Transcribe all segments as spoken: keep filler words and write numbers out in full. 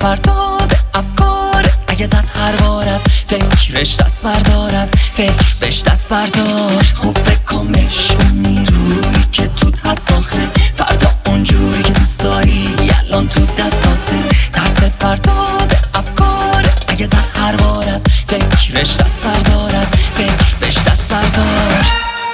فردا به افکار اگه زد هر بار از فکرش دست بردار، از فکر بهش دست بردار. خوب فکر کن بهش، اون نیرویی که توت هست آخه فردا اونجوری که دوست داری الان تو دستاته. ترس فردا به افکار اگه زد هر بار از فکرش دست بردار، از فکر بهش دست بردار.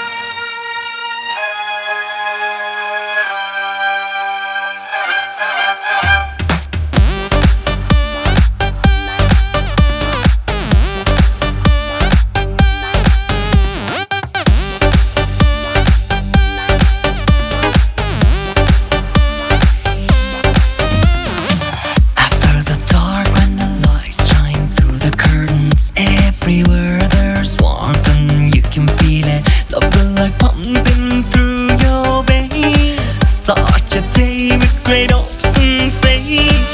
Everywhere there's warmth and you can feel it. Love the life pumping through your veins. Start your day with great hopes and faith.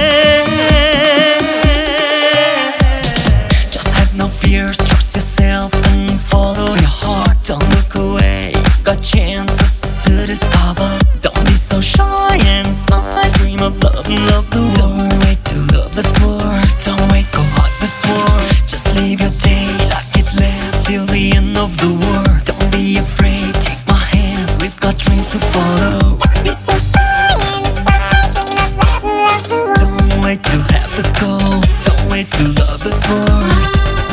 Just have no fears, trust yourself and follow your heart. Don't look away, you've got chances to discover. Don't be so shy and smile, dream of love and love the world. Don't wait to love this world, don't wait, go hug this world. Just live your day like it lasts till the end of the world. Don't be afraid, take my hands, we've got dreams to follow. Don't be so shy and smile, dream of love and love the world. Don't wait to have this goal, don't wait to love this world.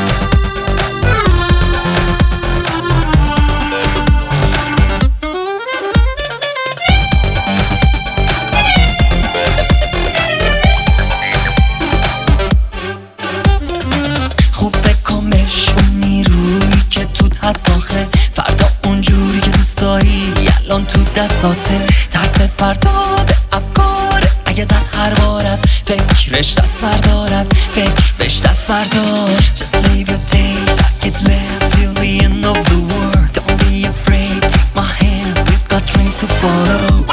هست آخه فردا اونجوری که دوست داری الان تو دستاته. ترس فردا به افکار اگه زد هر بار از فکرش دست بردار، از فکر بهش دست بردار. Just live your day like it lasts till the end of the world. Don't be afraid, take my hands, we've got dreams to follow.